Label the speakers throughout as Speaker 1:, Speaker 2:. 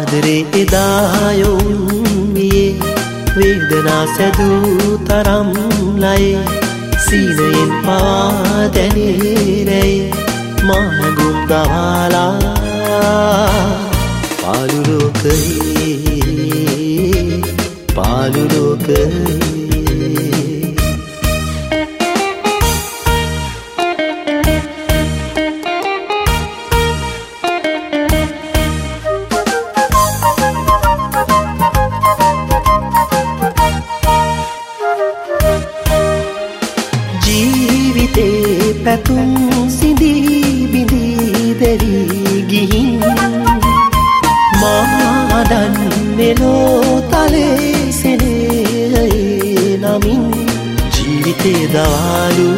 Speaker 1: ආදරේ එදා යොම්මියේ වේදනා සැදූ තරම් ලයේ සීනයෙන් පවා දැනේ මා හැඟුම් ගහලා පාළු ලෝකයේ ජීවිතේ පැතුම් සිඳී බිඳී දෙවි ගිහින් මා දන්නේ ලෝතලේ සෙනෙහේ නමින් ජීවිතේ දවාලු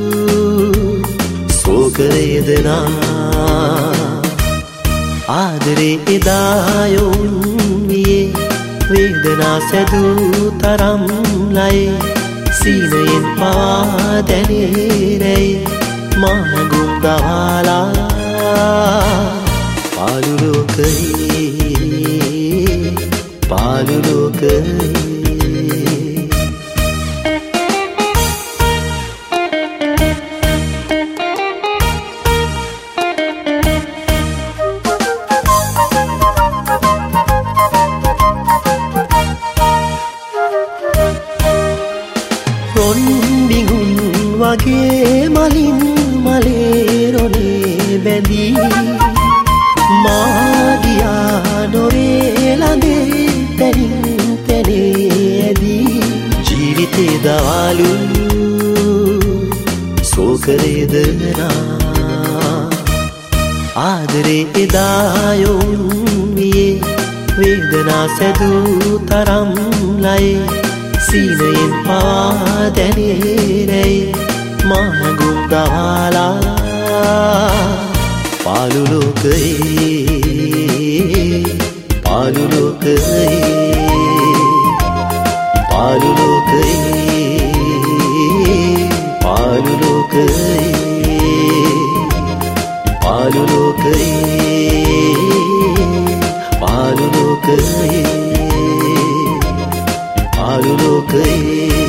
Speaker 1: ශෝක වේදනා ආදරේ එදා යොම්මියේ වේදනා සැදූ තරම් ලයේ සීනයෙන් පවා දැනේ මා හැඟුම් ගහලා පාළු ලෝකයේ රොන් බිඟුන් වගේ මලින් මලේ රොනේ බැඳී මා ගියා නොවේ ළඟේ තැනින් තැනේ ඇදී ජීවිතේ දවාලු ශෝක වේදනා ආදරේ එදා යොම්මියේ වේදනා සැදූ තරම් ලයේ සීනයෙන් පවා දැනේ මා හැඟුම් ගහලා පාළු ලෝකයේ පාළු ලෝකයේ